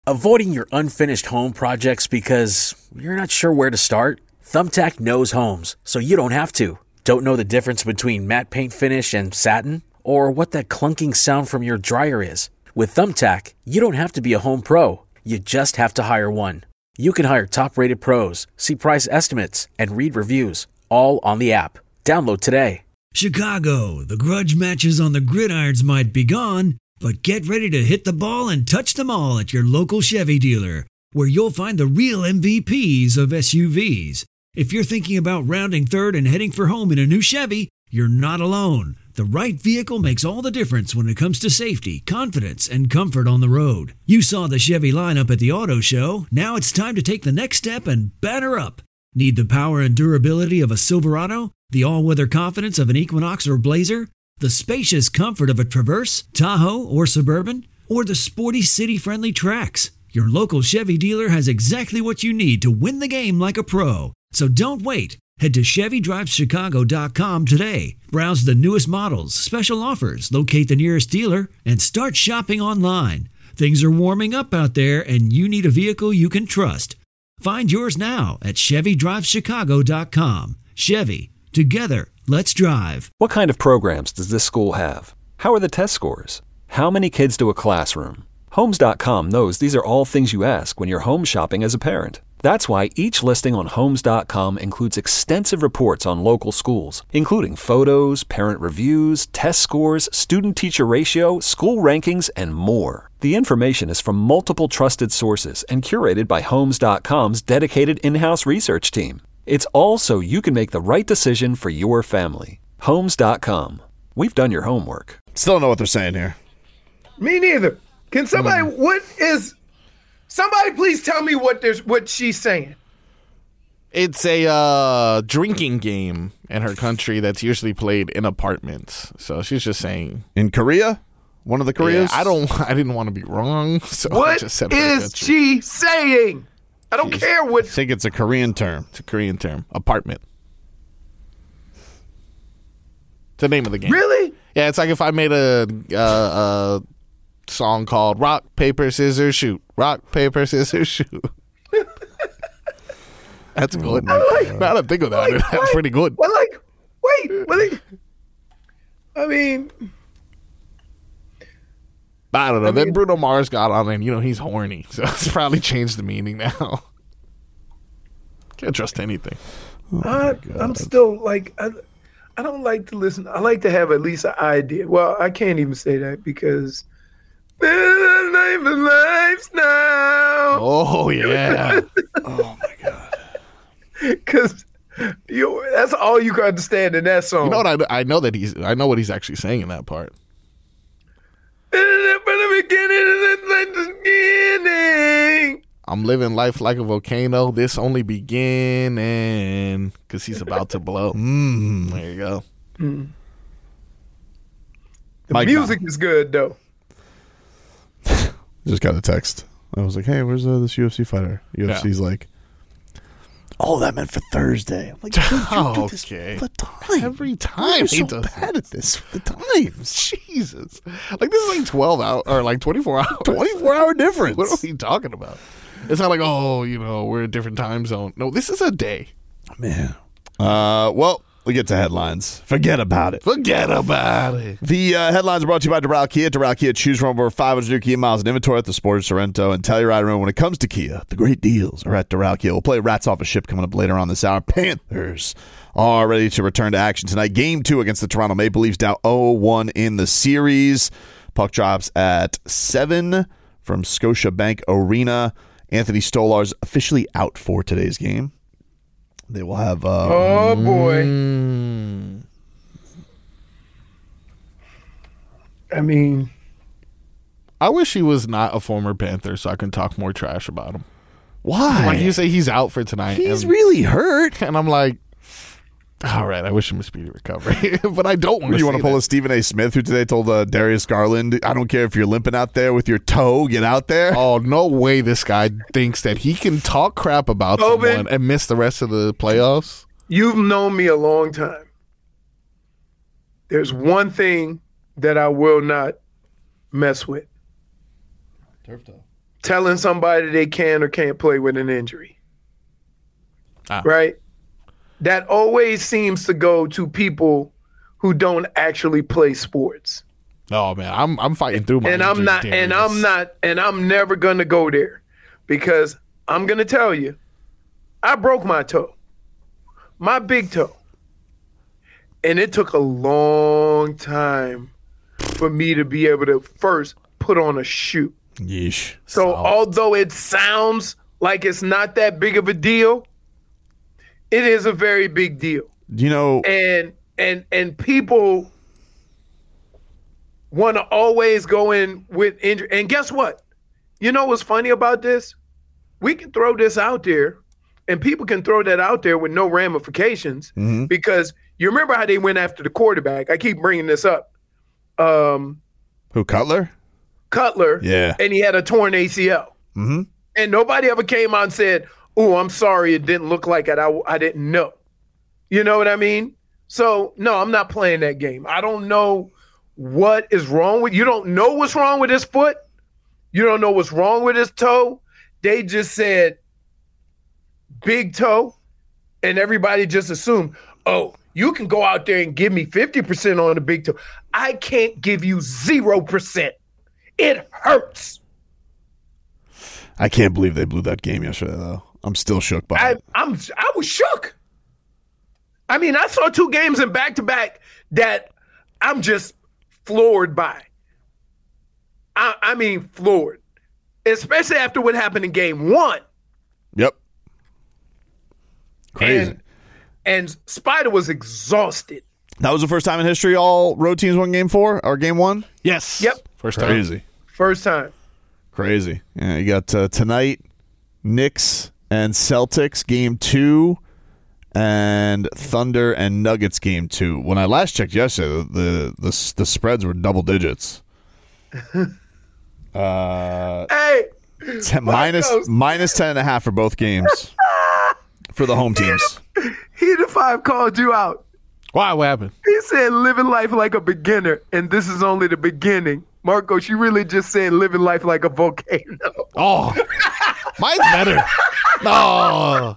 Avoiding your unfinished home projects because you're not sure where to start? Thumbtack knows homes, so you don't have to. Don't know the difference between matte paint finish and satin? Or what that clunking sound from your dryer is? With Thumbtack, you don't have to be a home pro. You just have to hire one. You can hire top-rated pros, see price estimates, and read reviews, all on the app. Download today. Chicago, the grudge matches on the gridirons might be gone, but get ready to hit the ball and touch them all at your local Chevy dealer, where you'll find the real MVPs of SUVs. If you're thinking about rounding third and heading for home in a new Chevy, you're not alone. The right vehicle makes all the difference when it comes to safety, confidence, and comfort on the road. You saw the Chevy lineup at the auto show. Now it's time to take the next step and batter up. Need the power and durability of a Silverado? The all-weather confidence of an Equinox or Blazer? The spacious comfort of a Traverse, Tahoe, or Suburban? Or the sporty city-friendly Trax? Your local Chevy dealer has exactly what you need to win the game like a pro. So don't wait. Head to ChevyDrivesChicago.com today. Browse the newest models, special offers, locate the nearest dealer, and start shopping online. Things are warming up out there, and you need a vehicle you can trust. Find yours now at ChevyDrivesChicago.com. Chevy. Together, let's drive. What kind of programs does this school have? How are the test scores? How many kids do a classroom? Homes.com knows these are all things you ask when you're home shopping as a parent. That's why each listing on Homes.com includes extensive reports on local schools, including photos, parent reviews, test scores, student-teacher ratio, school rankings, and more. The information is from multiple trusted sources and curated by Homes.com's dedicated in-house research team. It's all so you can make the right decision for your family. Homes.com. We've done your homework. Still don't know what they're saying here. Me neither. Can somebody, somebody please tell me what she's saying? It's a drinking game in her country that's usually played in apartments. So she's just saying. In Korea? One of the Koreas? Yeah, I didn't want to be wrong. So what I just said is she saying? I don't care what. I think it's a Korean term. It's a Korean term. Apartment. It's the name of the game. Really? Yeah, it's like if I made a song called Rock, Paper, Scissors, Shoot. Rock, Paper, Scissors, Shoot. That's good. Now that I think about it, that's pretty good. Well, I mean, I don't know. Then Bruno Mars got on and, he's horny. So it's probably changed the meaning now. Can't trust anything. I'm still like, I don't like to listen. I like to have at least an idea. Well, I can't even say that because life now. Oh, yeah. Oh, my God. Because that's all you can understand in that song. You know what? I know what he's actually saying in that part. I'm living life like a volcano. This only beginning because he's about to blow. There you go. The music is good though. Just got a text. I was like, "Hey, where's this UFC fighter?" UFC's like, "Oh, that meant for Thursday." I'm like, "Dude, you do this okay. all the time. Every time You're he so does bad at this. The times, Jesus. Like this is like 12 hours or like 24 hours. 24-hour difference. What are we talking about? It's not like, we're in a different time zone. No, this is a day. Man. Well, we get to headlines. Forget about it. The headlines are brought to you by Doral Kia. Doral Kia, choose from over 500 new Kia miles in inventory at the Sportage Sorrento. And tell your rider, when it comes to Kia, the great deals are at Doral Kia. We'll play Rats Off a Ship coming up later on this hour. Panthers are ready to return to action tonight. Game 2 against the Toronto Maple Leafs, down 0-1 in the series. Puck drops at 7 from Scotiabank Arena. Anthony Stolar's officially out for today's game. They will have... oh, boy. I mean... I wish he was not a former Panther so I can talk more trash about him. Why? Like you say he's out for tonight. He's really hurt. And I'm like, all right, I wish him a speedy recovery. But I don't want to. You want to pull a Stephen A. Smith, who today told Darius Garland, I don't care if you're limping out there with your toe, get out there. Oh, no way this guy thinks that he can talk crap about someone and miss the rest of the playoffs. You've known me a long time. There's one thing that I will not mess with. Turf toe. telling somebody they can or can't play with an injury. Right? That always seems to go to people who don't actually play sports. Oh man, I'm fighting through my injuries, I'm never gonna go there because I'm gonna tell you, I broke my toe, my big toe, and it took a long time for me to be able to first put on a shoe. Yeesh. So although it sounds like it's not that big of a deal, it is a very big deal. You know, and people want to always go in with injury. And guess what? You know what's funny about this? We can throw this out there, and people can throw that out there with no ramifications because you remember how they went after the quarterback. I keep bringing this up. Who, Cutler? Cutler. Yeah. And he had a torn ACL. Mm-hmm. And nobody ever came out and said, "Oh, I'm sorry, it didn't look like it. I didn't know." You know what I mean? So, no, I'm not playing that game. I don't know what is wrong with you. Don't know what's wrong with his foot. You don't know what's wrong with his toe. They just said big toe, and everybody just assumed, oh, you can go out there and give me 50% on the big toe. I can't give you 0%. It hurts. I can't believe they blew that game yesterday, though. I'm still shook by it. I was shook. I mean, I saw 2 games in back-to-back that I'm just floored by. I mean, floored. Especially after what happened in game 1. Yep. Crazy. And Spider was exhausted. That was the first time in history all road teams won game 4 or game 1? Yes. Yep. First time. Crazy. First time. Crazy. Yeah, you got tonight, Knicks and Celtics game 2, and Thunder and Nuggets game 2. When I last checked yesterday, the spreads were double digits. Hey, minus 10.5 for both games for the home teams. He the 5 called you out. Why? What happened? He said living life like a beginner, and this is only the beginning. Marcos, you really just said living life like a volcano. Oh, mine's better. No.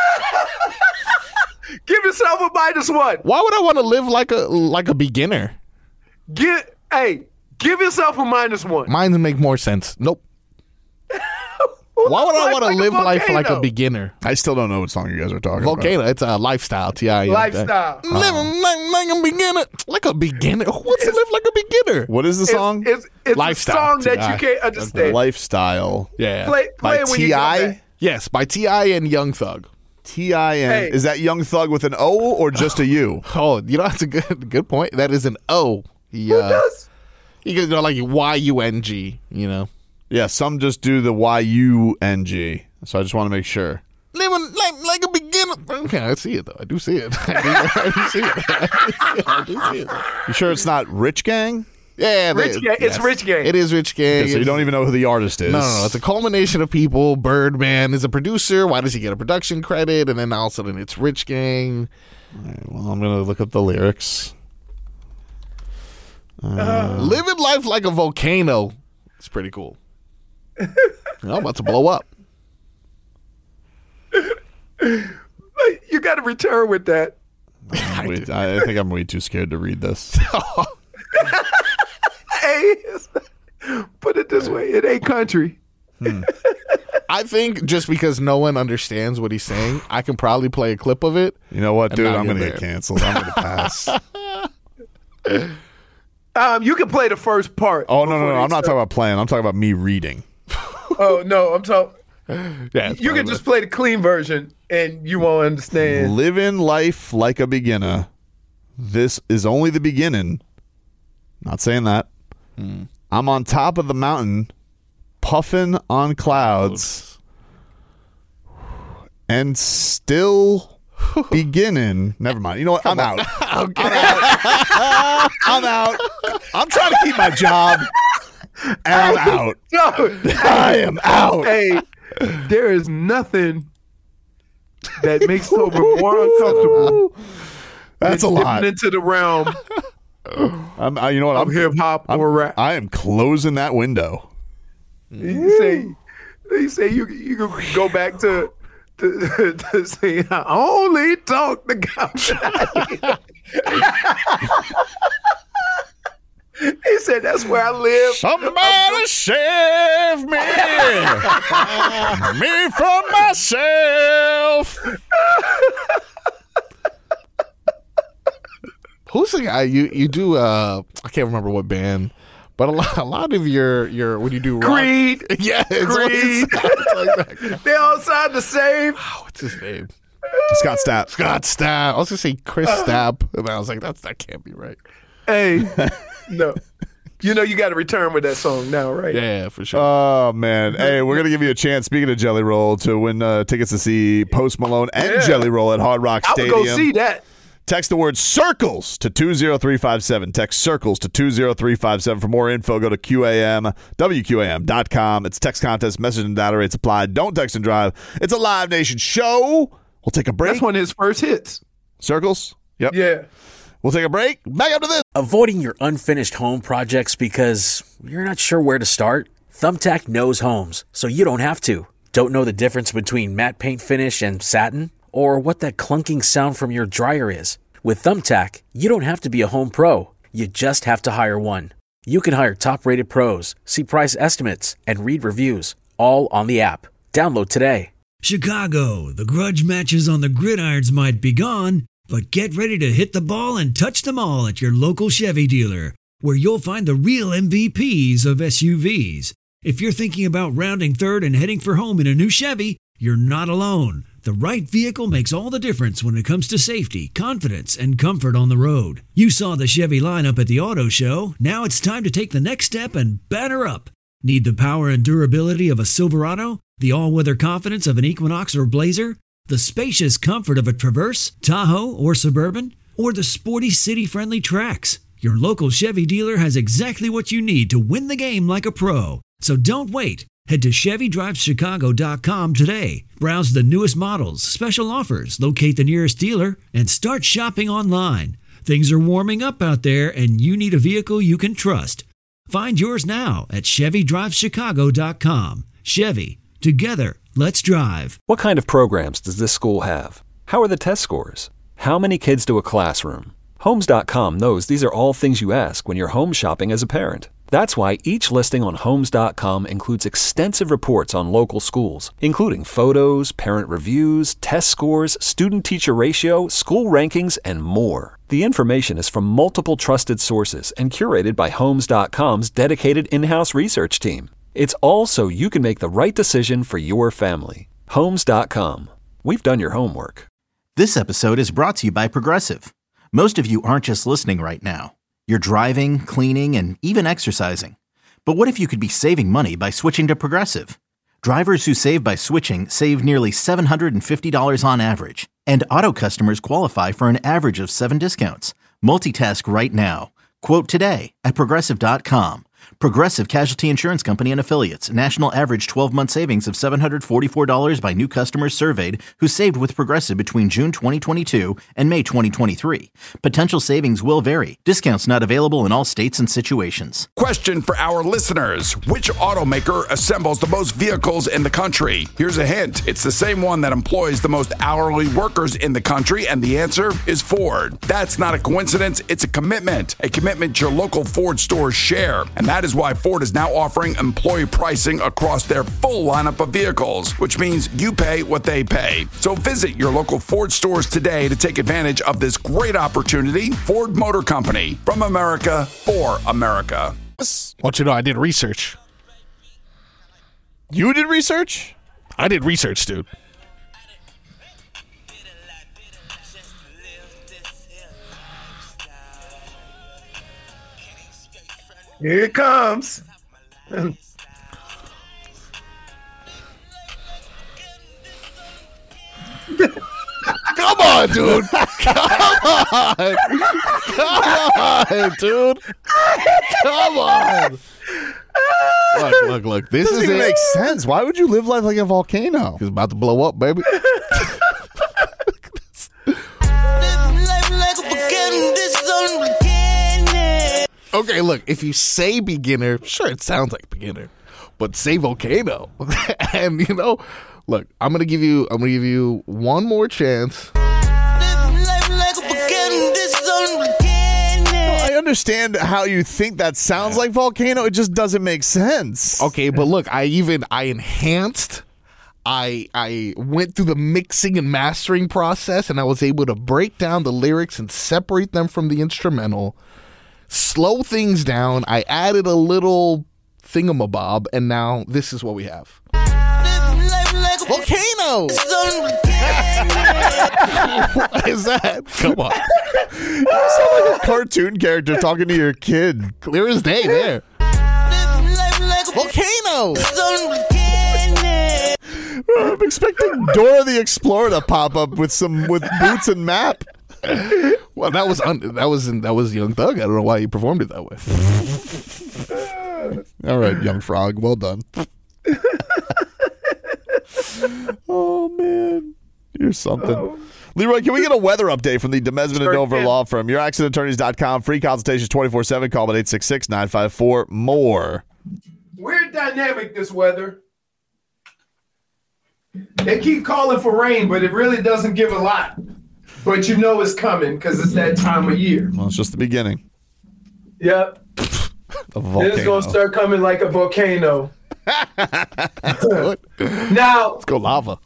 Give yourself a -1. Why would I want to live like a beginner? Give yourself a -1. Mine make more sense. Nope. Why would I want to live life like a beginner? I still don't know what song you guys are talking Volcano. It's a lifestyle. Lifestyle. Living like a beginner. Like a beginner. What's to live like a beginner? What is the song? It's Lifestyle. a song that you can't understand. Lifestyle. Yeah. Play By it when you come T.I.? back. Yes, by T.I. and Young Thug. T.I.N. Hey. Is that Young Thug with an O or just a U? Oh, you know, that's a good point. That is an O. Who does? You can go like Y-U-N-G, you know. Yeah, some just do the Y-U-N-G. So I just want to make sure. Living like a beginner. Okay, I see it, though. I do see it. I do see it. You sure it's not Rich Gang? Yeah. Rich Gang. It's Rich Gang. It is Rich Gang. Okay, so you don't even know who the artist is. No. It's a culmination of people. Birdman is a producer. Why does he get a production credit? And then all of a sudden it's Rich Gang. All right, well, I'm going to look up the lyrics. Living life like a volcano. It's pretty cool. I'm about to blow up. You got to return with that. I think I'm way too scared to read this. Hey, put it this way. It ain't country. I think just because no one understands what he's saying, I can probably play a clip of it. You know what, dude? not I'm going to get get there. canceled. I'm going to pass. You can play the first part. Oh, no. I'm not talking about playing. I'm talking about me reading. Oh, no. I'm talking. Yeah, You can just play the clean version and you won't understand. Living life like a beginner. This is only the beginning. Not saying that. I'm on top of the mountain, puffing on clouds, and still beginning. Never mind. You know what? I'm out. I'm out. I'm trying to keep my job, and I'm out. I am out. Hey, there is nothing that makes Tober more uncomfortable. That's a than lot. dipping into the realm You know what? of hip hop or rap. I am closing that window. You say He said you can go back to say, I only talk to God. He said, that's where I live. Somebody save me. Me from myself. Who's the guy you do? I can't remember what band, but a lot of your when you do rock, Creed. Yeah, Creed. Like They all sound the same. what's his name? Scott Stapp. Scott Stapp. I was gonna say Chris Stapp, and I was like, that can't be right. Hey, no. You know you got to return with that song now, right? Yeah, for sure. Oh, man. Hey, we're going to give you a chance, speaking of Jelly Roll, to win tickets to see Post Malone and Jelly Roll at Hard Rock I Stadium. would go see that. Text the word CIRCLES to 20357. Text CIRCLES to 20357. For more info, go to WQAM.com. It's text contest, message and data rates applied. Don't text and drive. It's a Live Nation show. We'll take a break. That's one of his first hits. CIRCLES? Yep. Yeah. We'll take a break. Back up to this. Avoiding your unfinished home projects because you're not sure where to start? Thumbtack knows homes, so you don't have to. Don't know the difference between matte paint finish and satin? Or what that clunking sound from your dryer is? With Thumbtack, you don't have to be a home pro. You just have to hire one. You can hire top-rated pros, see price estimates, and read reviews, all on the app. Download today. Chicago, the grudge matches on the gridirons might be gone, but get ready to hit the ball and touch them all at your local Chevy dealer, where you'll find the real MVPs of SUVs. If you're thinking about rounding third and heading for home in a new Chevy, you're not alone. The right vehicle makes all the difference when it comes to safety, confidence, and comfort on the road. You saw the Chevy lineup at the auto show. Now it's time to take the next step and batter up. Need the power and durability of a Silverado? The all-weather confidence of an Equinox or Blazer? The spacious comfort of a Traverse, Tahoe, or Suburban? Or the sporty city-friendly Trax? Your local Chevy dealer has exactly what you need to win the game like a pro. So don't wait. Head to ChevyDriveChicago.com today. Browse the newest models, special offers, locate the nearest dealer, and start shopping online. Things are warming up out there, and you need a vehicle you can trust. Find yours now at ChevyDriveChicago.com. Chevy. Together, let's drive. What kind of programs does this school have? How are the test scores? How many kids do a classroom? Homes.com knows these are all things you ask when you're home shopping as a parent. That's why each listing on Homes.com includes extensive reports on local schools, including photos, parent reviews, test scores, student-teacher ratio, school rankings, and more. The information is from multiple trusted sources and curated by Homes.com's dedicated in-house research team. It's all so you can make the right decision for your family. Homes.com. We've done your homework. This episode is brought to you by Progressive. Most of you aren't just listening right now. You're driving, cleaning, and even exercising. But what if you could be saving money by switching to Progressive? Drivers who save by switching save nearly $750 on average. And auto customers qualify for an average of 7 discounts. Multitask right now. Quote today at Progressive.com. Progressive Casualty Insurance Company and Affiliates. National average 12-month savings of $744 by new customers surveyed who saved with Progressive between June 2022 and May 2023. Potential savings will vary. Discounts not available in all states and situations. Question for our listeners. Which automaker assembles the most vehicles in the country? Here's a hint. It's the same one that employs the most hourly workers in the country, and the answer is Ford. That's not a coincidence. It's a commitment your local Ford stores share. And that is why Ford is now offering employee pricing across their full lineup of vehicles, which means you pay what they pay. So visit your local Ford stores today to take advantage of this great opportunity. Ford Motor Company, from America for America. I want you to know I did research. You did research? I did research, dude. Here it comes. Come on, dude. Come on, dude. Come on. Look. This doesn't even make sense. Why would you live life like a volcano? It's about to blow up, baby. Okay, look, if you say beginner, sure, it sounds like beginner. but say volcano. And look, I'm gonna give you one more chance. I understand how you think that sounds like volcano. It just doesn't make sense. Okay, but look, I enhanced. I went through the mixing and mastering process, and I was able to break down the lyrics and separate them from the instrumental, slow things down. I added a little thingamabob, and now this is what we have. Volcano! What is that? Come on. You sound like a cartoon character talking to your kid. Clear as day there. Volcano! I'm expecting Dora the Explorer to pop up with boots and map. Well, that was Young Thug. I don't know why he performed it that way. All right, Young Frog. Well done. Oh, man. You're something. Leroy, can we get a weather update from the Demesman and Dover Law Firm? YourAccidentAttorneys.com. Free consultations 24/7. Call at 866-954-MORE. Weird dynamic, this weather. They keep calling for rain, but it really doesn't give a lot. But you know it's coming because it's that time of year. Well, it's just the beginning. Yep. It's going to start coming like a volcano. Now, let's go lava.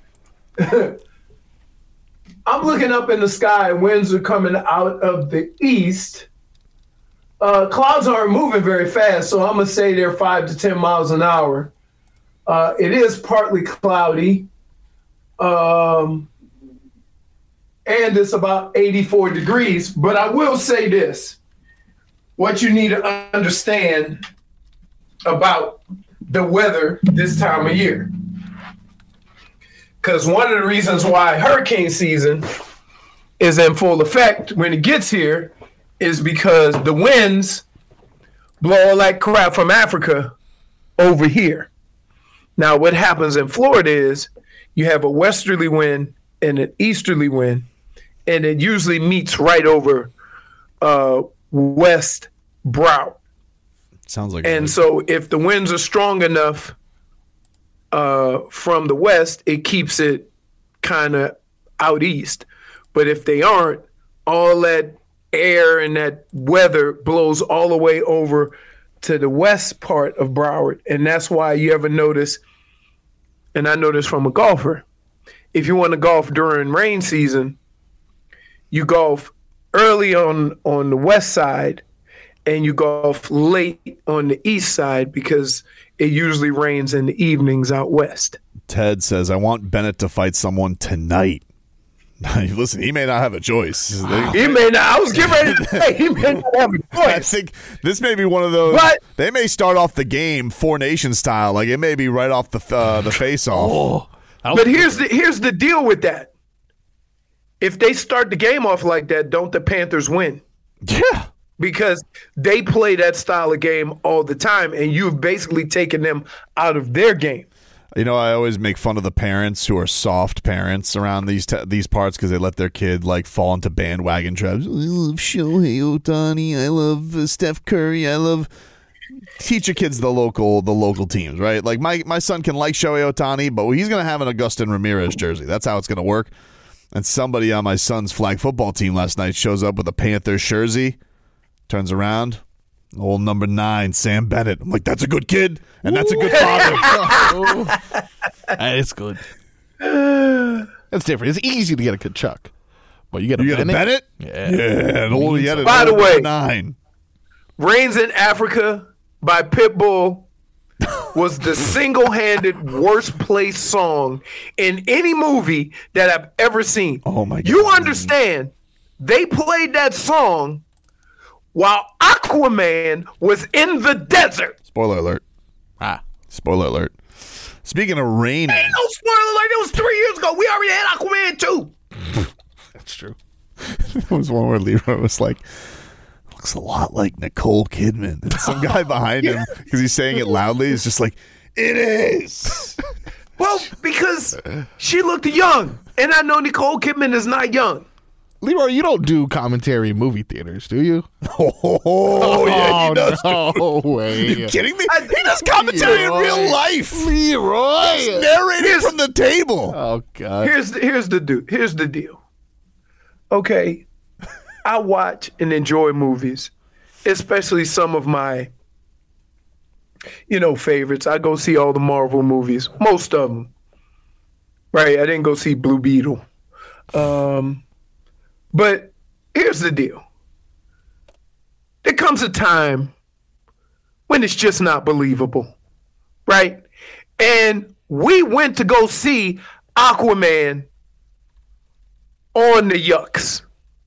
I'm looking up in the sky. Winds are coming out of the east. Clouds aren't moving very fast, so I'm going to say they're 5 to 10 miles an hour. It is partly cloudy, and it's about 84 degrees. But I will say this. What you need to understand about the weather this time of year. Because one of the reasons why hurricane season is in full effect when it gets here is because the winds blow all that crap from Africa over here. Now, what happens in Florida is you have a westerly wind and an easterly wind, and it usually meets right over West Broward. Sounds like. And so if the winds are strong enough from the west, it keeps it kind of out east. But if they aren't, all that air and that weather blows all the way over to the west part of Broward. And that's why you ever notice, and I know this from a golfer, if you want to golf during rain season, you golf early on the west side and you golf late on the east side because it usually rains in the evenings out west. Ted says, I want Bennett to fight someone tonight. Listen, he may not have a choice. He may not. I was getting ready to say he may not have a choice. I think this may be one of those. But they may start off the game Four Nations style. Like it may be right off the face-off. But here's the deal with that. If they start the game off like that, don't the Panthers win? Yeah. Because they play that style of game all the time, and you've basically taken them out of their game. You know, I always make fun of the parents who are soft parents around these parts because they let their kid like fall into bandwagon traps. I love Shohei Ohtani. I love Steph Curry. I love teach your kids the local teams, right? Like my son can like Shohei Ohtani, but he's going to have an Agustin Ramirez jersey. That's how it's going to work. And somebody on my son's flag football team last night shows up with a Panthers jersey, turns around. Old number 9, Sam Bennett. I'm like, that's a good kid, and that's a good father. It's good. That's different. It's easy to get a Kachuk, but you get a Bennett? Yeah. And by the way, 9. Rains in Africa by Pitbull was the single-handed worst placed song in any movie that I've ever seen. Oh, my God. You understand, they played that song while Aquaman was in the desert. Spoiler alert. Spoiler alert. Speaking of raining. Ain't no spoiler alert. It was 3 years ago. We already had Aquaman 2. That's true. There was one where Leroy was like, looks a lot like Nicole Kidman. And some guy behind him, because he's saying it loudly, is just like, it is. Well, because she looked young. And I know Nicole Kidman is not young. Leroy, you don't do commentary in movie theaters, do you? Oh, yeah, he does. No way. Are you kidding me? He does commentary in real life. Leroy. He's narrating from the table. Oh, God. Here's the deal. Okay, I watch and enjoy movies, especially some of my, favorites. I go see all the Marvel movies, most of them. Right, I didn't go see Blue Beetle. But here's the deal. There comes a time when it's just not believable, right? And we went to go see Aquaman on the Yucks.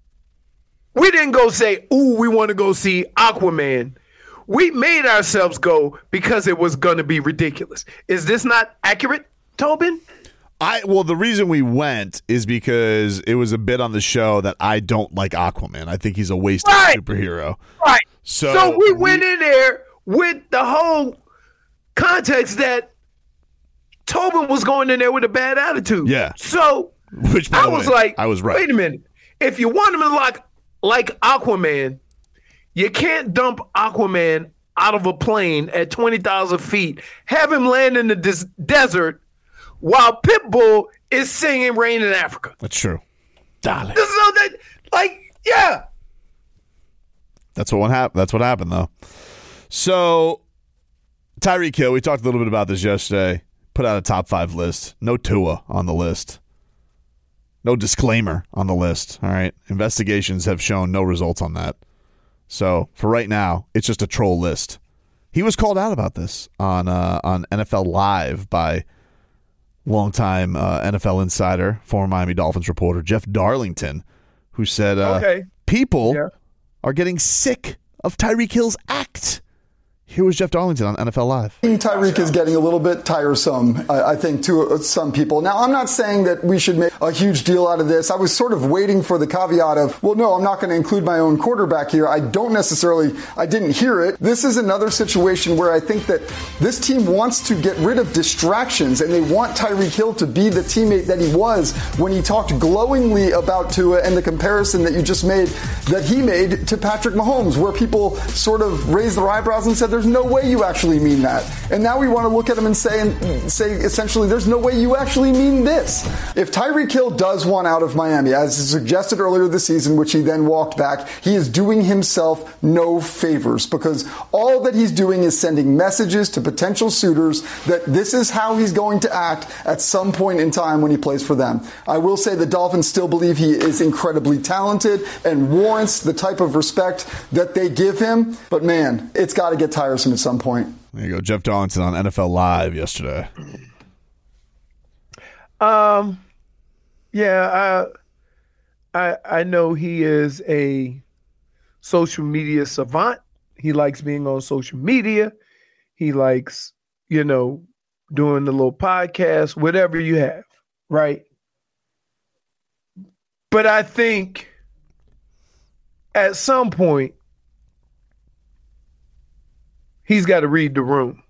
We didn't go say, ooh, we want to go see Aquaman. We made ourselves go because it was going to be ridiculous. Is this not accurate, Tobin? Well, the reason we went is because it was a bit on the show that I don't like Aquaman. I think he's a wasted superhero. Right. So we went in there with the whole context that Tobin was going in there with a bad attitude. Yeah. So Which, I was like, I was right. Wait a minute. If you want him to like Aquaman, you can't dump Aquaman out of a plane at 20,000 feet, have him land in the desert while Pitbull is singing Rain in Africa. That's true. Darling. Yeah. That's what happened, though. So, Tyreek Hill, we talked a little bit about this yesterday, put out a top 5 list. No Tua on the list. No disclaimer on the list, all right? Investigations have shown no results on that. So, for right now, it's just a troll list. He was called out about this on NFL Live by longtime NFL insider, former Miami Dolphins reporter Jeff Darlington, who said people are getting sick of Tyreek Hill's act. Here was Jeff Darlington on NFL Live. Tyreek is getting a little bit tiresome, I think, to some people. Now, I'm not saying that we should make a huge deal out of this. I was sort of waiting for the caveat of, well, no, I'm not going to include my own quarterback here. I didn't hear it. This is another situation where I think that this team wants to get rid of distractions, and they want Tyreek Hill to be the teammate that he was when he talked glowingly about Tua and the comparison that you just made, that he made to Patrick Mahomes, where people sort of raised their eyebrows and said, there's no way you actually mean that. And now we want to look at him and say essentially, there's no way you actually mean this. If Tyreek Hill does want out of Miami, as suggested earlier this season, which he then walked back, he is doing himself no favors, because all that he's doing is sending messages to potential suitors that this is how he's going to act at some point in time when he plays for them. I will say the Dolphins still believe he is incredibly talented and warrants the type of respect that they give him. But man, it's got to get tiresome at some point. There you go, Jeff Darlington on NFL Live yesterday. Yeah, I know he is a social media savant. He likes being on social media. He likes, doing the little podcast, whatever you have, right? But I think at some point, he's got to read the room.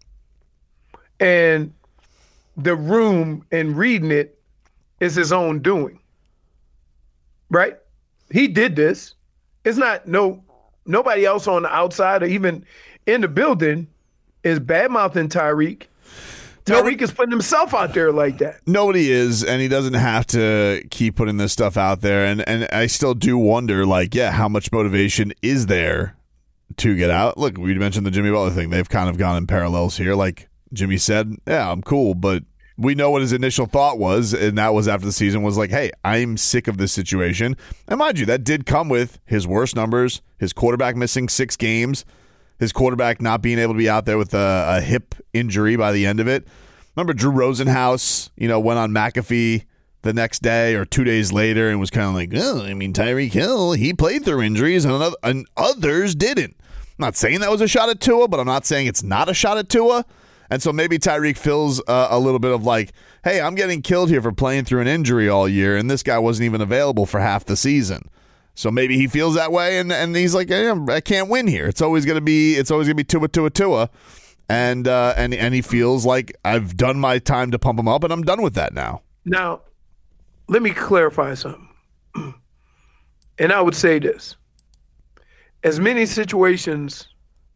And the room and reading it is his own doing. Right? He did this. It's not nobody else on the outside or even in the building is bad-mouthing Tyreek. Tyreek is putting himself out there like that. Nobody is, and he doesn't have to keep putting this stuff out there. And I still do wonder, how much motivation is there to get out? Look, we mentioned the Jimmy Butler thing. They've kind of gone in parallels here. Like Jimmy said, yeah, I'm cool, but we know what his initial thought was, and that was after the season was like, hey, I'm sick of this situation. And mind you, that did come with his worst numbers, his quarterback missing 6 games, his quarterback not being able to be out there with a hip injury by the end of it. Remember Drew Rosenhaus, went on McAfee the next day or 2 days later and was kind of like, Tyreek Hill, he played through injuries and others didn't. I'm not saying that was a shot at Tua, but I'm not saying it's not a shot at Tua. And so maybe Tyreek feels a little bit of like, hey, I'm getting killed here for playing through an injury all year, and this guy wasn't even available for half the season. So maybe he feels that way, and he's like, hey, I can't win here. It's always gonna be Tua. And he feels like I've done my time to pump him up, and I'm done with that now. Now, let me clarify something. And I would say this. As many situations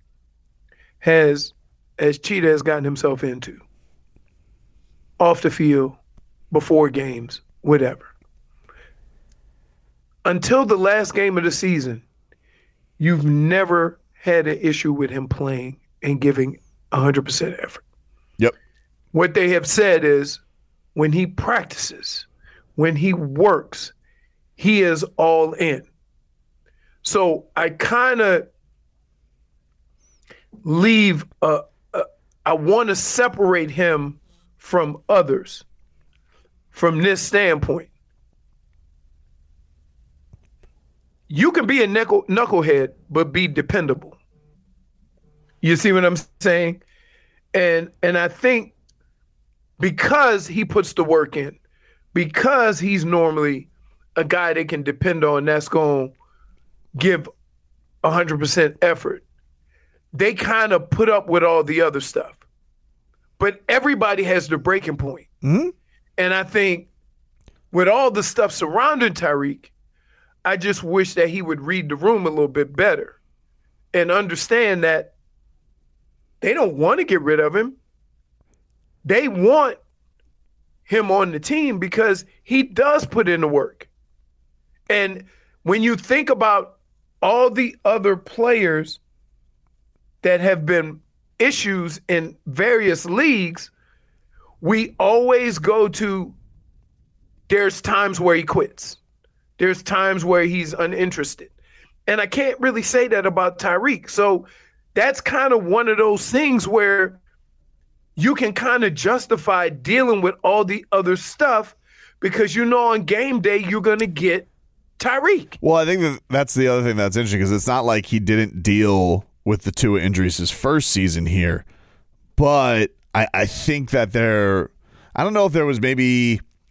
as Cheetah has gotten himself into, off the field, before games, whatever. Until the last game of the season, you've never had an issue with him playing and giving 100% effort. Yep. What they have said is when he practices, when he works, he is all in. So I kind of leave, I want to separate him from others from this standpoint. You can be a knucklehead, but be dependable. You see what I'm saying? And I think because he puts the work in, because he's normally a guy they can depend on that's going to give 100% effort, they kind of put up with all the other stuff. But everybody has their breaking point. Mm-hmm. And I think with all the stuff surrounding Tyreek, I just wish that he would read the room a little bit better and understand that they don't want to get rid of him. They want him on the team because he does put in the work. And when you think about all the other players that have been issues in various leagues, we always go to there's times where he quits. There's times where he's uninterested. And I can't really say that about Tyreek. So that's kind of one of those things where you can kind of justify dealing with all the other stuff because you know on game day you're going to get Tyreek. Well, I think that's the other thing that's interesting because it's not like he didn't deal with the Tua injuries his first season here. But I think that I don't know if there was maybe –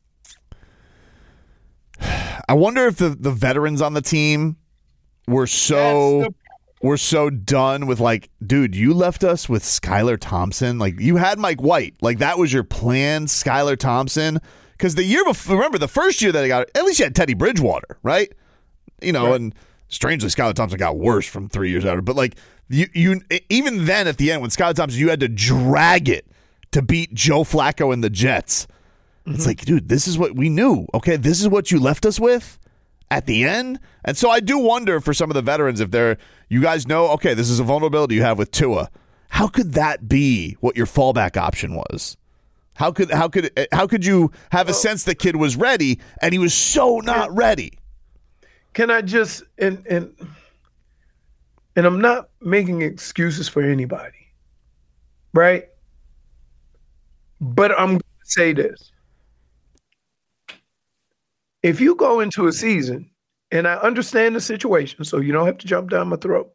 I wonder if the veterans on the team were so done with like, dude, you left us with Skylar Thompson. Like you had Mike White. Like that was your plan, Skylar Thompson. Because the year before, remember the first year that he got, at least you had Teddy Bridgewater, right? You know, right. And strangely, Skylar Thompson got worse from 3 years out. But like you even then at the end when Skylar Thompson, you had to drag it to beat Joe Flacco and the Jets. It's like, dude, this is what we knew. Okay, this is what you left us with at the end. And so I do wonder for some of the veterans if you guys know, okay, this is a vulnerability you have with Tua. How could that be what your fallback option was? How could you have a sense the kid was ready and he was so not ready? Can I just and I'm not making excuses for anybody, right? But I'm going to say this. If you go into a season, and I understand the situation, so you don't have to jump down my throat.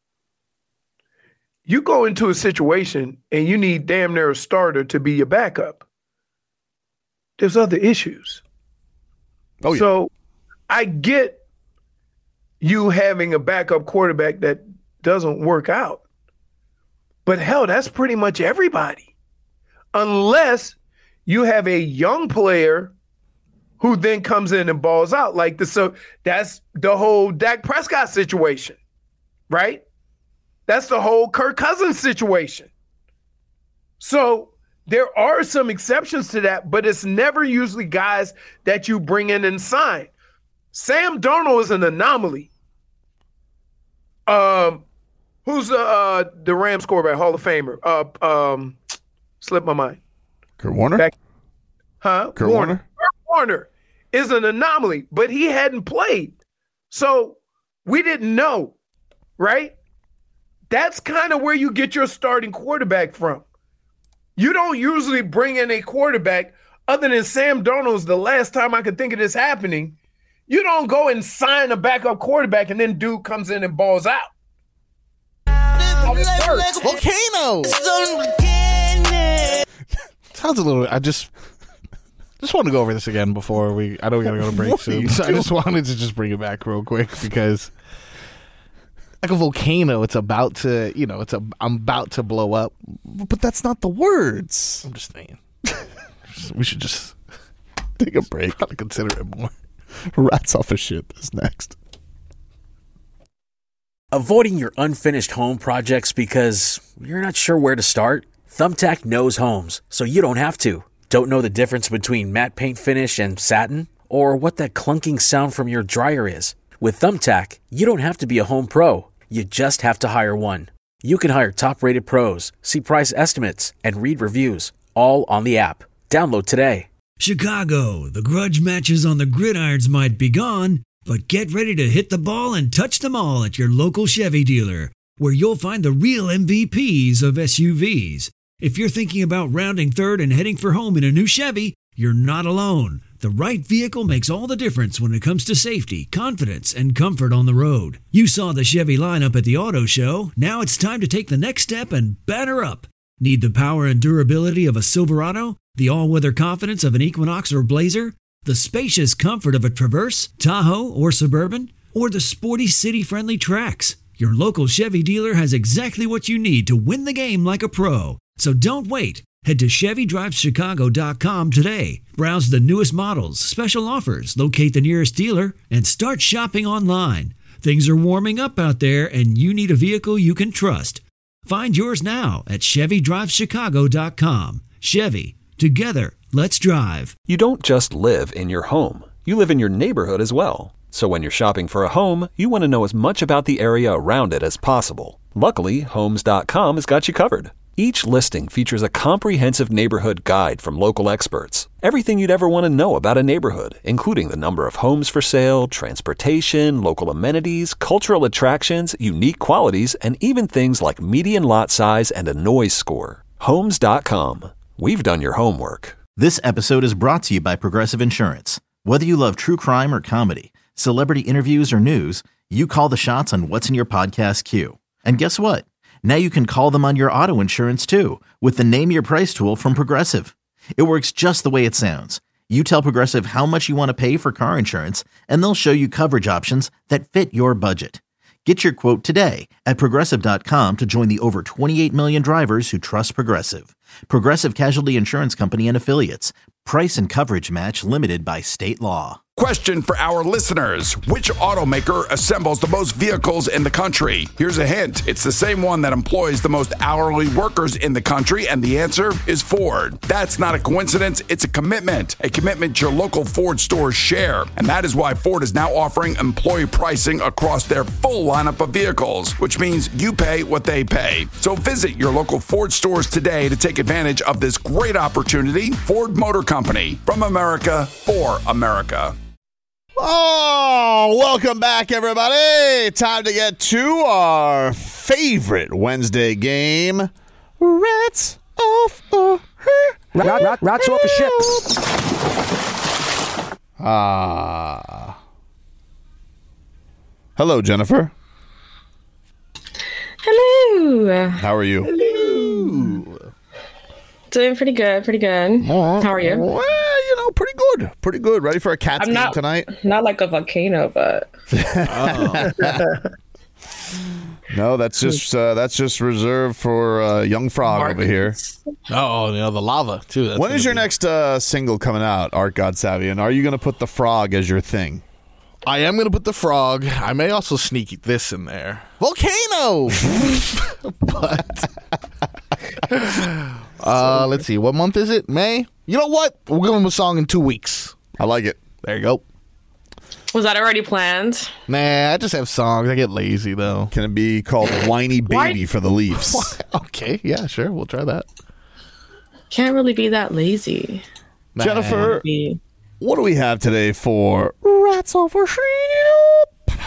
You go into a situation and you need damn near a starter to be your backup. There's other issues. Oh, yeah. So I get you having a backup quarterback that doesn't work out. But hell, that's pretty much everybody. Unless you have a young player who then comes in and balls out like this. So that's the whole Dak Prescott situation, right? That's the whole Kirk Cousins situation. So there are some exceptions to that, but it's never usually guys that you bring in and sign. Sam Darnold is an anomaly. Who's the Rams quarterback, Hall of Famer? Slipped my mind. Kurt Warner? Kurt Warner. Warner is an anomaly, but he hadn't played. So we didn't know, right? That's kind of where you get your starting quarterback from. You don't usually bring in a quarterback other than Sam Darnold's the last time I could think of this happening. You don't go and sign a backup quarterback and then dude comes in and balls out. Volcano! Sounds a little, I just want to go over this again before I know we got to go to break soon. So I just wanted to just bring it back real quick because like a volcano, it's about to, I'm about to blow up. But that's not the words. I'm just saying. We should just take a break. Probably consider it more. Rats off a ship is next. Avoiding your unfinished home projects because you're not sure where to start? Thumbtack knows homes, so you don't have to. Don't know the difference between matte paint finish and satin? Or what that clunking sound from your dryer is? With Thumbtack, you don't have to be a home pro. You just have to hire one. You can hire top-rated pros, see price estimates, and read reviews, all on the app. Download today. Chicago, the grudge matches on the gridirons might be gone, but get ready to hit the ball and touch them all at your local Chevy dealer, where you'll find the real MVPs of SUVs. If you're thinking about rounding third and heading for home in a new Chevy, you're not alone. The right vehicle makes all the difference when it comes to safety, confidence, and comfort on the road. You saw the Chevy lineup at the auto show. Now it's time to take the next step and batter up. Need the power and durability of a Silverado? The all-weather confidence of an Equinox or Blazer? The spacious comfort of a Traverse, Tahoe, or Suburban? Or the sporty city-friendly Trax? Your local Chevy dealer has exactly what you need to win the game like a pro. So don't wait. Head to ChevyDrivesChicago.com today. Browse the newest models, special offers, locate the nearest dealer, and start shopping online. Things are warming up out there, and you need a vehicle you can trust. Find yours now at ChevyDrivesChicago.com. Chevy. Together, let's drive. You don't just live in your home. You live in your neighborhood as well. So when you're shopping for a home, you want to know as much about the area around it as possible. Luckily, Homes.com has got you covered. Each listing features a comprehensive neighborhood guide from local experts. Everything you'd ever want to know about a neighborhood, including the number of homes for sale, transportation, local amenities, cultural attractions, unique qualities, and even things like median lot size and a noise score. Homes.com. We've done your homework. This episode is brought to you by Progressive Insurance. Whether you love true crime or comedy, celebrity interviews or news, you call the shots on what's in your podcast queue. And guess what? Now you can call them on your auto insurance too with the Name Your Price tool from Progressive. It works just the way it sounds. You tell Progressive how much you want to pay for car insurance, and they'll show you coverage options that fit your budget. Get your quote today at Progressive.com to join the over 28 million drivers who trust Progressive. Progressive Casualty Insurance Company and Affiliates. Price and coverage match limited by state law. Question for our listeners. Which automaker assembles the most vehicles in the country? Here's a hint. It's the same one that employs the most hourly workers in the country, and the answer is Ford. That's not a coincidence. It's a commitment your local Ford stores share. And that is why Ford is now offering employee pricing across their full lineup of vehicles, which means you pay what they pay. So visit your local Ford stores today to take advantage of this great opportunity. Ford Motor Company, from America for America. Oh, welcome back, everybody. Time to get to our favorite Wednesday game. Rats off a Rats off a ship. Hello, Jennifer. Hello. How are you? Hello. Doing pretty good. How are you? Well, pretty good. Ready for a Cats game tonight? Not like a volcano, but no, that's just reserved for Young Frog over here. Oh, the lava too. When is your next single coming out, Art God Savvy? And are you going to put the frog as your thing? I am going to put the frog. I may also sneak this in there. Volcano! But let's see. What month is it? May? You know what? We'll give them a song in 2 weeks. I like it. There you go. Was that already planned? Nah, I just have songs. I get lazy, though. Can it be called Whiny Baby for the Leafs? Okay, yeah, sure. We'll try that. Can't really be that lazy. Jennifer, what do we have today for Rats Over Ship?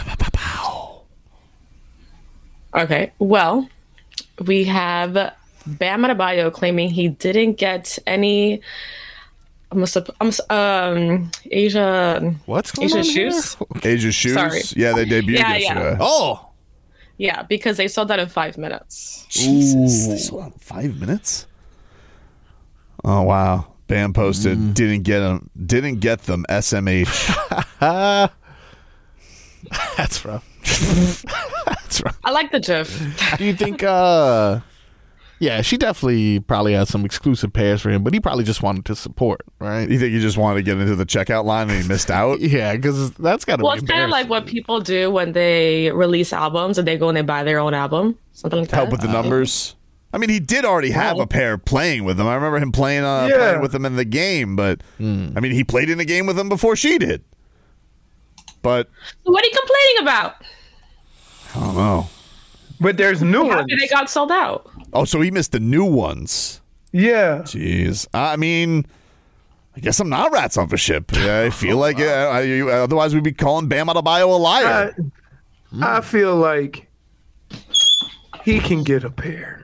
Okay, well, we have Bam Adebayo claiming he didn't get any Asia. What's going Asia on shoes? here? Asia shoes? Sorry. Yeah, they debuted yesterday. Oh! Yeah, because they sold that in 5 minutes. Jesus, they sold out in 5 minutes? Oh, wow. Bam posted, didn't get them SMH. That's rough. That's rough. I like the GIF. Do you think Yeah, she definitely probably has some exclusive pairs for him, but he probably just wanted to support, right? You think he just wanted to get into the checkout line and he missed out? Yeah, because that's got to be Well, it's kind of like what people do when they release albums and they go and they buy their own album, something like that. Help with the numbers. I mean, he did already have a pair playing with him. I remember him playing with them in the game, but I mean, he played in the game with them before she did. But what are you complaining about? I don't know. But there's new ones. They got sold out. Oh, so he missed the new ones. Yeah. Jeez. I mean, I guess I'm not rats off a ship. I feel like otherwise we'd be calling Bam Adebayo a liar. I feel like he can get a pair.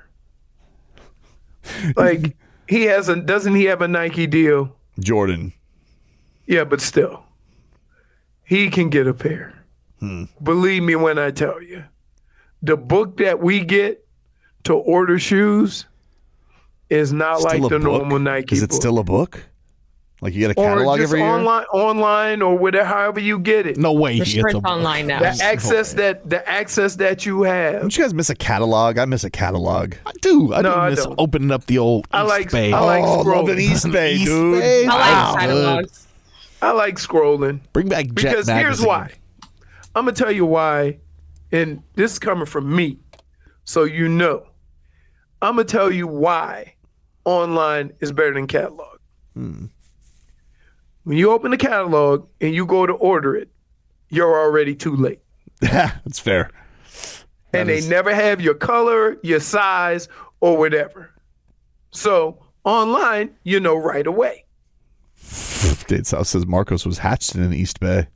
Like doesn't he have a Nike deal? Jordan. Yeah, but still. He can get a pair. Believe me when I tell you. The book that we get to order shoes is not Still like a the book? normal Nike Is it book. still a book? Like you get a catalog or just every year? online or whatever, however you get it. No way. It's online now. The access that you have. Don't you guys miss a catalog? I miss a catalog. I do. I miss don't. opening up the old I East like Bay. Love an East Bay, dude. Bay. I like catalogs. I like scrolling. Bring back Jet Because here's magazine. why. I'm going to tell you why, and this is coming from me, so you know. I'm going to tell you why online is better than catalog. When you open the catalog and you go to order it, you're already too late. That's fair. And they never have your color, your size, or whatever. So online, you know right away. Dade South says Marcos was hatched in an East Bay.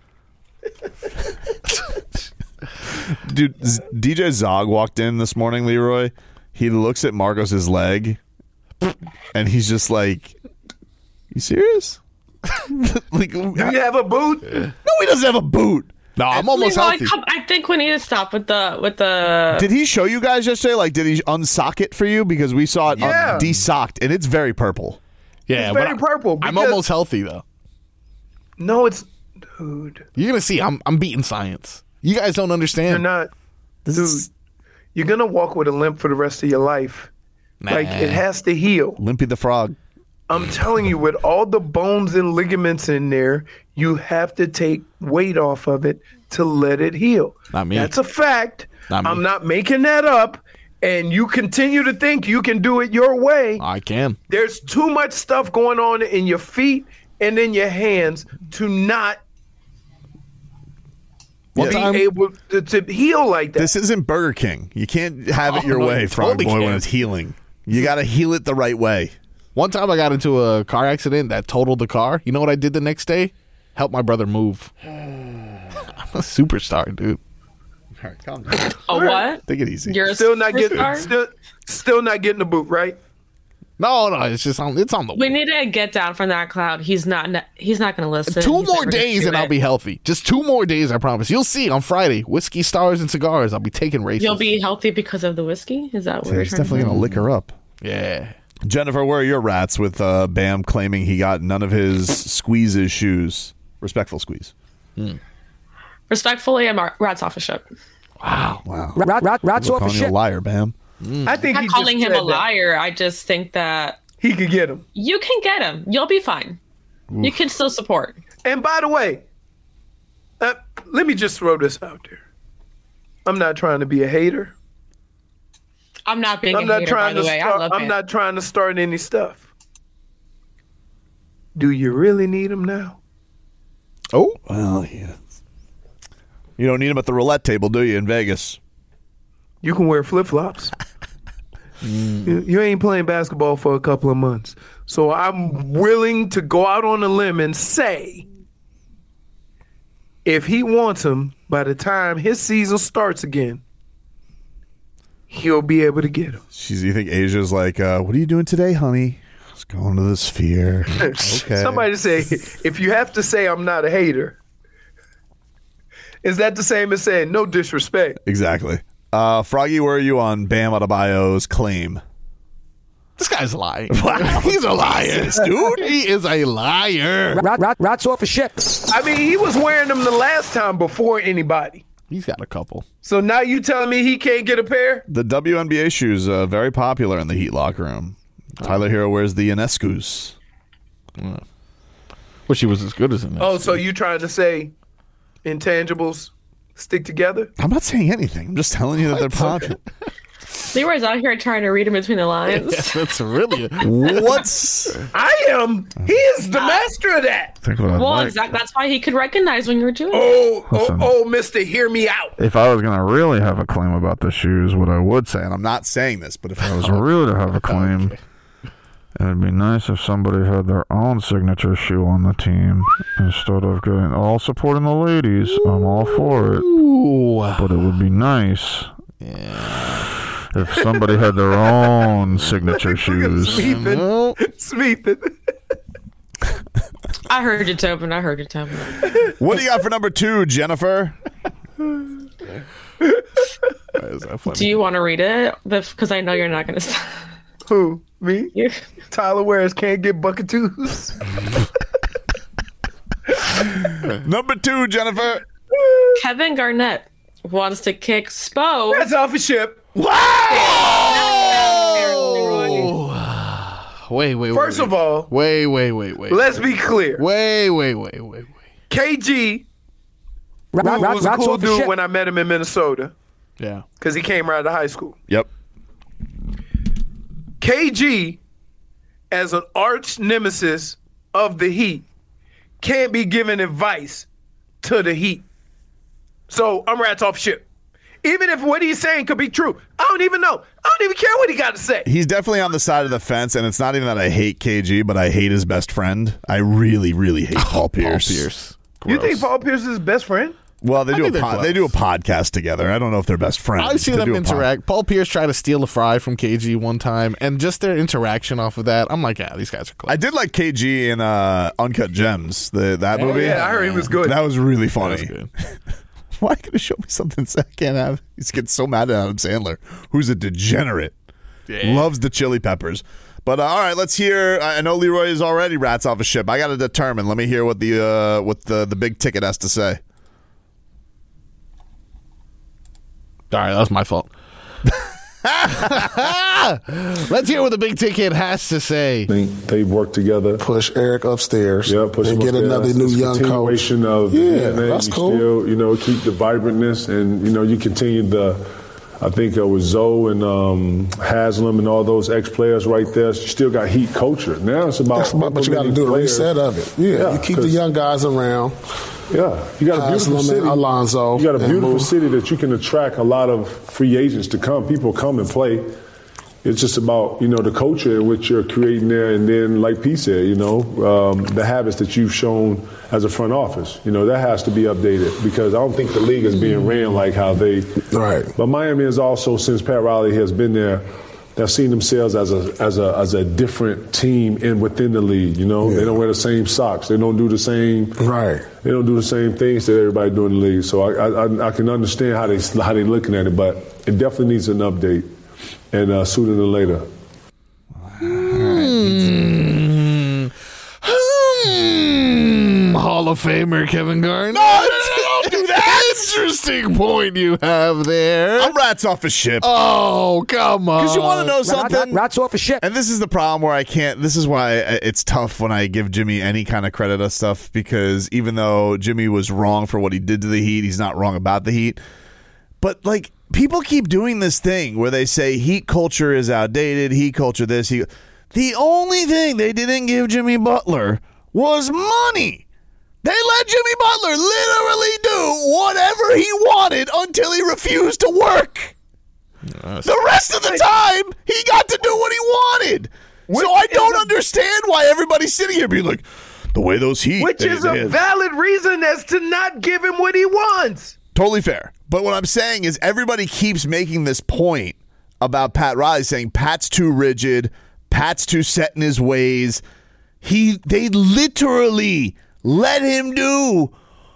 Dude, DJ Zog walked in this morning, Leroy. He looks at Marcos's leg, and he's just like, "You serious? Like, Do you have a boot? No, he doesn't have a boot. No, I'm almost Leroy, healthy. I think we need to stop with the. Did he show you guys yesterday? Like, did he unsock it for you? Because we saw it desocked, and it's very purple. Yeah, It's but very purple. I'm because- almost healthy though. No, it's... Dude. You're gonna see. I'm beating science. You guys don't understand. You're not... Dude, you're going to walk with a limp for the rest of your life. Like, it has to heal. Limpy the Frog. I'm telling you, with all the bones and ligaments in there, you have to take weight off of it to let it heal. Not me. That's a fact. Not me. I'm not making that up. And you continue to think you can do it your way. I can. There's too much stuff going on in your feet and in your hands to not be able to heal like that. This isn't Burger King. You can't have it your no, way, you Frog totally Boy, when can't. it's healing. You got to heal it the right way. One time I got into a car accident that totaled the car. You know what I did the next day? Help my brother move. I'm a superstar, dude. All right, calm down. Oh, what? Take it easy. You're a Still not getting superstar? still not getting the boot, right? No, it's just it's on the We need to get down from that cloud. He's not going to listen. 2 He's more never gonna days do and I'll it. be healthy. Just 2 more days, I promise. You'll see on Friday. Whiskey, stars, and cigars. I'll be taking races. You'll be healthy because of the whiskey? Is that what you're He's trying to definitely say? going to lick her up. Yeah. Jennifer, where are your rats with Bam claiming he got none of his squeezes shoes? Respectful squeeze. Respectfully, I'm rats off a ship. Wow. Rats We're off a calling you a ship. liar, Bam. I think I'm he not calling just him a said that. liar. I just think that He could get him. you can get him. You'll be fine. You can still support. And by the way, let me just throw this out there. I'm not trying to be a hater. I'm not being I'm a not hater, trying by the to way. start. I love I'm it. not trying to start any stuff. Do you really need him now? Oh, well, yeah. You don't need him at the roulette table, do you, in Vegas? You can wear flip flops. You ain't playing basketball for a couple of months, so I'm willing to go out on a limb and say, if he wants him, by the time his season starts again, he'll be able to get him. You think Asia's like, what are you doing today, honey? Just going to the Sphere. Okay. Somebody say, if you have to say I'm not a hater, is that the same as saying no disrespect? Exactly. Froggy, where are you on Bam Adebayo's claim? This guy's lying. Wow. He's a liar, dude. He is a liar. Rats off a ship. I mean, he was wearing them the last time before anybody. He's got a couple. So now you telling me he can't get a pair? The WNBA shoes very popular in the Heat locker room. Tyler Hero wears the Ionescu's. Well, she was as good as Ionescu. Oh, so you trying to say intangibles stick together? I'm not saying anything. I'm just telling you that they're popular. Leroy's out here trying to read in between the lines. Yeah, that's really What's... I am. He is the master of that. Well, exactly. That's why he could recognize when you're doing it. Oh, mister, hear me out. If I was going to really have a claim about the shoes, what I would say, And I'm not saying this, but if I was really to have a claim, it'd be nice if somebody had their own signature shoe on the team instead of getting all supporting the ladies. I'm all for it. But it would be nice. If somebody had their own signature shoes. Smeething. I heard you, Tobin. What do you got for number 2, Jennifer? Do you want to read it? Because I know you're not going to stop. Who? Me? Yeah. Tyler Wears can't get bucketoos. Number 2, Jennifer. Kevin Garnett wants to kick Spo. That's off a ship. Wow! Wait. First of all. Wait. Let's be clear. Wait. KG was a cool dude when I met him in Minnesota. Yeah. Because he came right out of high school. Yep. KG, as an arch nemesis of the Heat, can't be giving advice to the Heat. So I'm rats off ship. Even if what he's saying could be true. I don't even know. I don't even care what he got to say. He's definitely on the side of the fence, and it's not even that I hate KG, but I hate his best friend. I really, really hate Paul Pierce. You think Paul Pierce is his best friend? Well, they do a podcast together. I don't know if they're best friends. I've seen them interact. Paul Pierce tried to steal a fry from KG one time, and just their interaction off of that, I'm like, yeah, these guys are close. I did like KG in Uncut Gems, that movie. Yeah, I heard he was good. That was really funny. That was good. Why are you going to show me something I can't have? He's getting so mad at Adam Sandler, who's a degenerate. Yeah. Loves the chili peppers. But all right, let's hear. I know Leroy is already rats off a ship. I got to determine. Let me hear what the big ticket has to say. All right, that's my fault. Let's hear what the big ticket has to say. I think they've worked together. Push Eric upstairs. Yeah, push and him get upstairs. another new young coach. Of that's cool. Still, keep the vibrantness, and you continue I think with Zoe and Haslam and all those ex-players right there. You still got Heat culture. Now it's about. But you got to do the reset of it. Yeah, you keep the young guys around. Yeah, you got a beautiful city. Alonzo. You got a beautiful city that you can attract a lot of free agents to come. People come and play. It's just about the culture in which you're creating there, and then like P said, the habits that you've shown as a front office. That has to be updated because I don't think the league is being ran like how they. Right. But Miami is also, since Pat Riley has been there, they've seen themselves as a different team within the league. They don't wear the same socks. They don't do the same. Right. They don't do the same things that everybody do in the league. So I can understand how they looking at it, but it definitely needs an update, and sooner than later. Hall of Famer Kevin Garnett. No, don't do that. Interesting point you have there. I'm rats off a ship. Oh, come on. Because you want to know something? Rats off a ship. And this is the problem where I can't. This is why it's tough when I give Jimmy any kind of credit of stuff, because even though Jimmy was wrong for what he did to the Heat, he's not wrong about the Heat. But, people keep doing this thing where they say Heat culture is outdated, Heat culture this, The only thing they didn't give Jimmy Butler was money. They let Jimmy Butler literally do whatever he wanted until he refused to work. The rest of the time, he got to do what he wanted. So I don't understand why everybody's sitting here being like, the way those Heat. Which is a valid reason as to not give him what he wants. Totally fair. But what I'm saying is everybody keeps making this point about Pat Riley, saying Pat's too rigid, Pat's too set in his ways. They literally let him do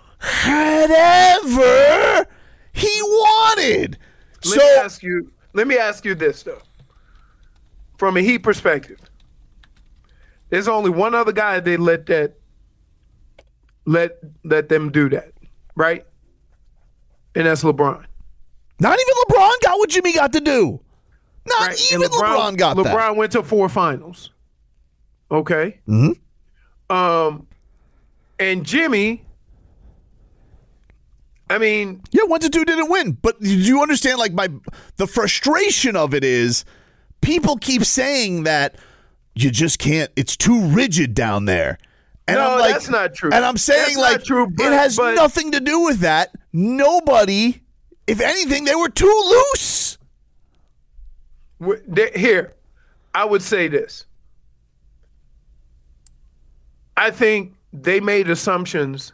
whatever he wanted. Let me ask you this though. From a Heat perspective, there's only one other guy they let them do that, right? and that's LeBron. Not even LeBron got what Jimmy got to do. Not Right? even And LeBron got that. LeBron went to 4 finals. Okay. Mm-hmm. And Jimmy, I mean, yeah, 1 to 2 didn't win, but do you understand? Like the frustration of it is, people keep saying that you just can't. It's too rigid down there. And no, I'm like, that's not true. And I'm saying That's like not true, it has but nothing to do with that. Nobody, if anything, they were too loose. Here, I would say this. I think they made assumptions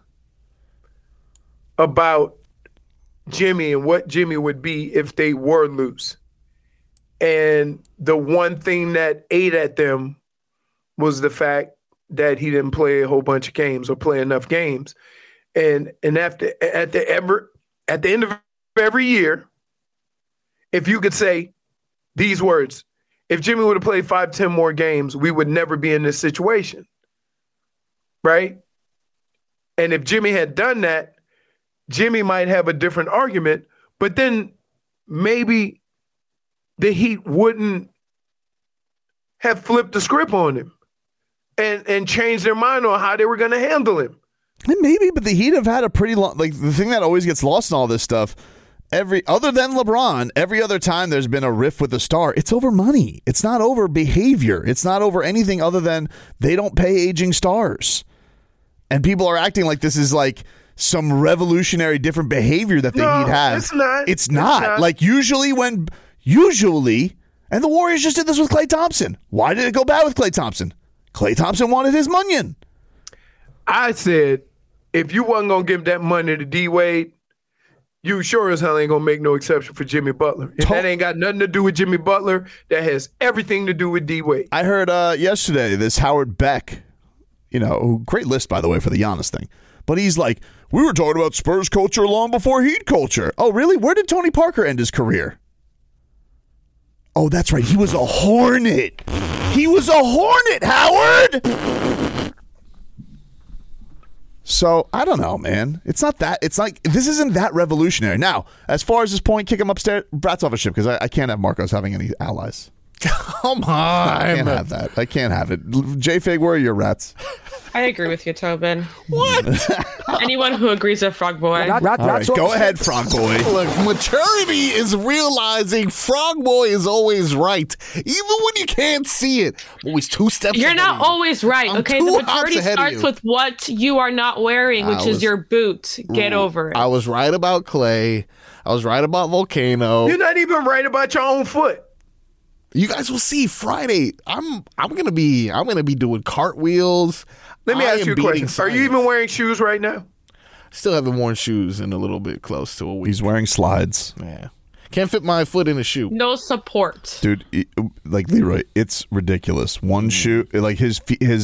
about Jimmy and what Jimmy would be if they were loose. And the one thing that ate at them was the fact that he didn't play a whole bunch of games or play enough games. And at the end of every year, if you could say these words, if Jimmy would have played 5-10 more games, we would never be in this situation. Right? And if Jimmy had done that, Jimmy might have a different argument, but then maybe the Heat wouldn't have flipped the script on him and changed their mind on how they were going to handle him. And maybe, but the Heat have had a pretty long, like the thing that always gets lost in all this stuff, other than LeBron, every other time there's been a riff with a star, it's over money. It's not over behavior. It's not over anything other than they don't pay aging stars. And people are acting like this is like some revolutionary different behavior that the Heat have. It's not. It's not. Like usually, and the Warriors just did this with Klay Thompson. Why did it go bad with Klay Thompson? Klay Thompson wanted his money. I said, if you wasn't going to give that money to D-Wade, you sure as hell ain't going to make no exception for Jimmy Butler. And that ain't got nothing to do with Jimmy Butler. That has everything to do with D-Wade. I heard yesterday this Howard Beck, great list, by the way, for the Giannis thing. But he's like, we were talking about Spurs culture long before Heat culture. Oh, really? Where did Tony Parker end his career? Oh, that's right. He was a Hornet. He was a Hornet, Howard! So, I don't know, man. It's not that. It's like, this isn't that revolutionary. Now, as far as this point, kick him upstairs, Brat's off a ship, because I can't have Marcos having any allies. Come on. I can't have that. I can't have it. J-Fig, where are your rats? I agree with you, Tobin. What? Anyone who agrees with Frog Boy. All right, go ahead, Frog Boy. Look, maturity is realizing Frog Boy is always right, even when you can't see it. Always 2 steps You're ahead not of you. always right, I'm okay? 2 The hops maturity ahead of starts you. with what you are not wearing, which is your boot. Get over it. I was right about Klay. I was right about Volcano. You're not even right about your own foot. You guys will see Friday. I'm gonna be doing cartwheels. Let me I ask am you a beating question. Are you science. even wearing shoes right now? Still haven't worn shoes in a little bit close to a week. He's wearing slides. Yeah. Can't fit my foot in a shoe. No support. Dude, like Leroy, it's ridiculous. One shoe, like his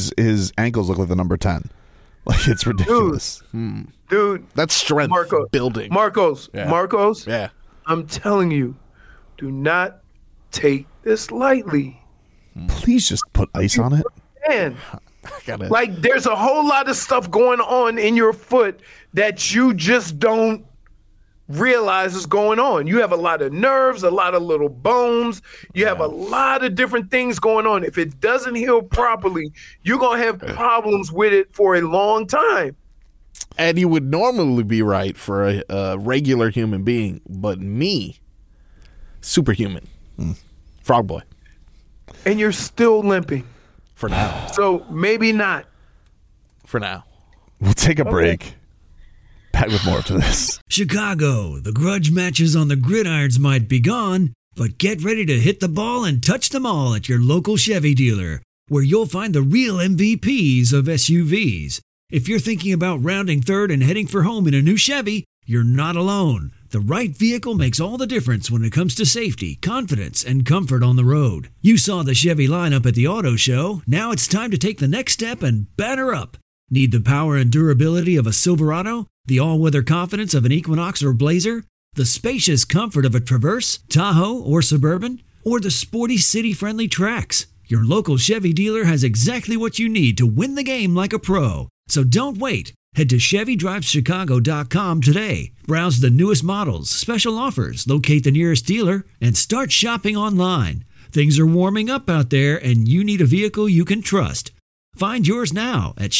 ankles look like the number 10. Like, it's ridiculous. Dude. That's strength building. Marcos. Yeah. I'm telling you, do not take this lightly. Please just put ice on it. Man, like there's a whole lot of stuff going on in your foot that you just don't realize is going on. You have a lot of nerves, a lot of little bones. You have a lot of different things going on. If it doesn't heal properly, you're going to have problems with it for a long time. And you would normally be right for a regular human being, but me, superhuman. Frog Boy. And you're still limping. For now. So maybe not. For now. We'll take a break. Back with more after this. Chicago, the grudge matches on the gridirons might be gone, but get ready to hit the ball and touch them all at your local Chevy dealer, where you'll find the real MVPs of SUVs. If you're thinking about rounding third and heading for home in a new Chevy, you're not alone. The right vehicle makes all the difference when it comes to safety, confidence, and comfort on the road. You saw the Chevy lineup at the auto show. Now it's time to take the next step and batter up. Need the power and durability of a Silverado? The all-weather confidence of an Equinox or Blazer? The spacious comfort of a Traverse, Tahoe, or Suburban? Or the sporty city-friendly Trax? Your local Chevy dealer has exactly what you need to win the game like a pro. So don't wait. Head to ChevyDriveChicago.com today. Browse the newest models, special offers, locate the nearest dealer, and start shopping online. Things are warming up out there, and you need a vehicle you can trust. Find yours now at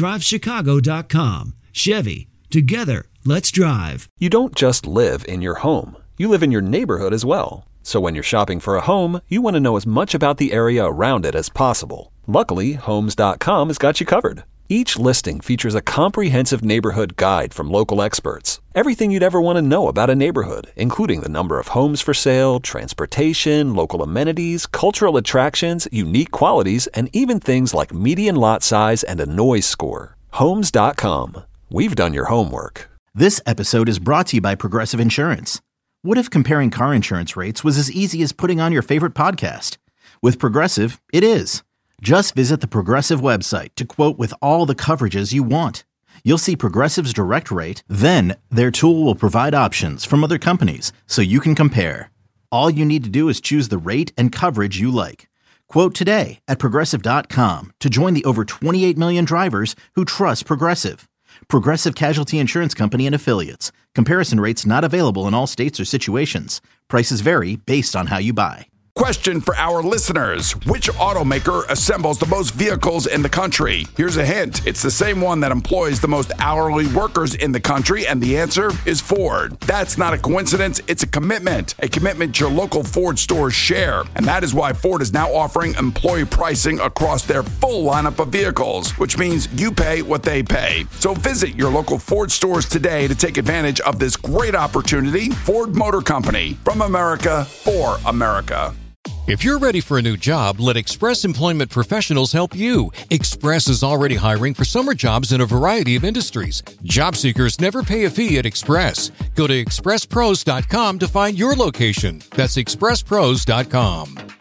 ChevyDriveChicago.com. Chevy, together, let's drive. You don't just live in your home. You live in your neighborhood as well. So when you're shopping for a home, you want to know as much about the area around it as possible. Luckily, Homes.com has got you covered. Each listing features a comprehensive neighborhood guide from local experts. Everything you'd ever want to know about a neighborhood, including the number of homes for sale, transportation, local amenities, cultural attractions, unique qualities, and even things like median lot size and a noise score. Homes.com. We've done your homework. This episode is brought to you by Progressive Insurance. What if comparing car insurance rates was as easy as putting on your favorite podcast? With Progressive, it is. Just visit the Progressive website to quote with all the coverages you want. You'll see Progressive's direct rate, then their tool will provide options from other companies so you can compare. All you need to do is choose the rate and coverage you like. Quote today at Progressive.com to join the over 28 million drivers who trust Progressive. Progressive Casualty Insurance Company and Affiliates. Comparison rates not available in all states or situations. Prices vary based on how you buy. Question for our listeners. Which automaker assembles the most vehicles in the country? Here's a hint. It's the same one that employs the most hourly workers in the country, and the answer is Ford. That's not a coincidence. It's a commitment your local Ford stores share. And that is why Ford is now offering employee pricing across their full lineup of vehicles, which means you pay what they pay. So visit your local Ford stores today to take advantage of this great opportunity. Ford Motor Company, from America for America. If you're ready for a new job, let Express Employment Professionals help you. Express is already hiring for summer jobs in a variety of industries. Job seekers never pay a fee at Express. Go to expresspros.com to find your location. That's expresspros.com.